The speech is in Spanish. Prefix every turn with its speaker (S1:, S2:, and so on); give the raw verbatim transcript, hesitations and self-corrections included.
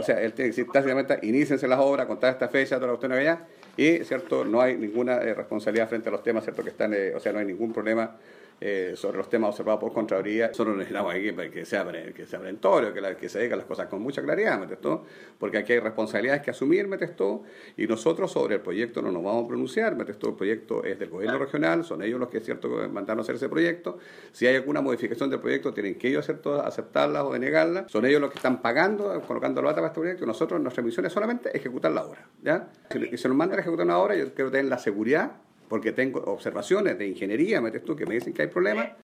S1: sea, él tiene que decir tácitamente, iníciense las obras, contar esta fecha, toda la cuestión allá, y, ¿cierto?, no hay ninguna eh, responsabilidad frente a los temas, ¿cierto?, que están, eh, o sea, no hay ningún problema eh, sobre los temas observados por Contraloría. Nosotros necesitamos aquí que sea, que sea perentorio, que, la, que se digan las cosas con mucha claridad, ¿me entiendes? Porque aquí hay responsabilidades que asumir, ¿me entiendes? Y nosotros sobre el proyecto no nos vamos a pronunciar, ¿me entiendes? El proyecto es del gobierno regional, son ellos los que, ¿cierto?, mandaron a hacer ese proyecto. Si hay alguna modificación del proyecto, tienen que ellos ¿cierto?, aceptarla o denegarla. Son ellos los que están pagando, colocando la plata para este proyecto, y nosotros, nuestra misión es solamente ejecutar la obra, ¿ya? Si se nos mandan a ejecutar una obra, yo quiero tener la seguridad, porque tengo observaciones de ingeniería, ¿me entiendes tú?, que me dicen que hay problemas.